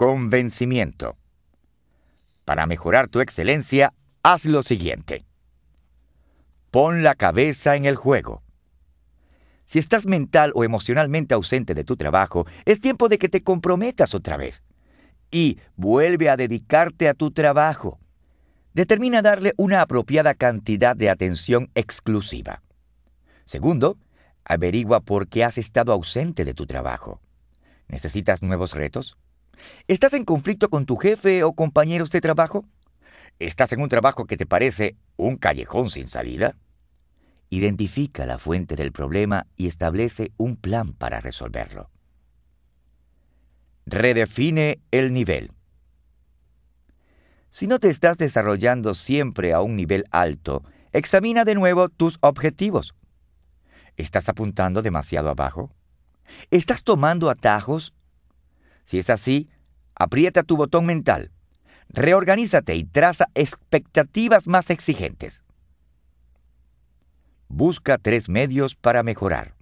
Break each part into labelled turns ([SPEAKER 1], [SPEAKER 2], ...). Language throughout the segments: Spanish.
[SPEAKER 1] convencimiento. Para mejorar tu excelencia, haz lo siguiente. Pon la cabeza en el juego. Si estás mental o emocionalmente ausente de tu trabajo, es tiempo de que te comprometas otra vez. Y vuelve a dedicarte a tu trabajo. Determina darle una apropiada cantidad de atención exclusiva. Segundo, averigua por qué has estado ausente de tu trabajo. ¿Necesitas nuevos retos? ¿Estás en conflicto con tu jefe o compañeros de trabajo? ¿Estás en un trabajo que te parece un callejón sin salida? Identifica la fuente del problema y establece un plan para resolverlo. Redefine el nivel. Si no te estás desarrollando siempre a un nivel alto, examina de nuevo tus objetivos. ¿Estás apuntando demasiado abajo? ¿Estás tomando atajos? Si es así, aprieta tu botón mental, reorganízate y traza expectativas más exigentes. Busca 3 medios para mejorar.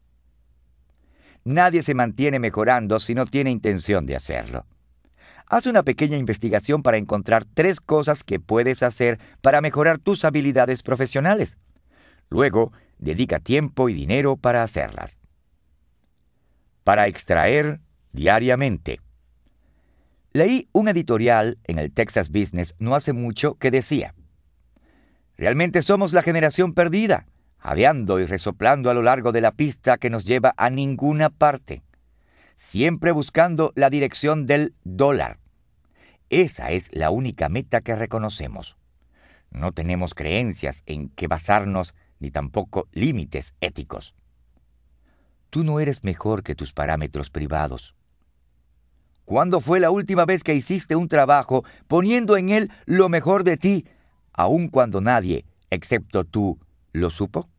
[SPEAKER 1] Nadie se mantiene mejorando si no tiene intención de hacerlo. Haz una pequeña investigación para encontrar 3 cosas que puedes hacer para mejorar tus habilidades profesionales. Luego, dedica tiempo y dinero para hacerlas. Para extraer diariamente. Leí un editorial en el Texas Business no hace mucho que decía: realmente somos la generación perdida, jadeando y resoplando a lo largo de la pista que nos lleva a ninguna parte, siempre buscando la dirección del dólar. Esa es la única meta que reconocemos. No tenemos creencias en que basarnos ni tampoco límites éticos. Tú no eres mejor que tus parámetros privados. ¿Cuándo fue la última vez que hiciste un trabajo poniendo en él lo mejor de ti, aun cuando nadie, excepto tú, lo supo?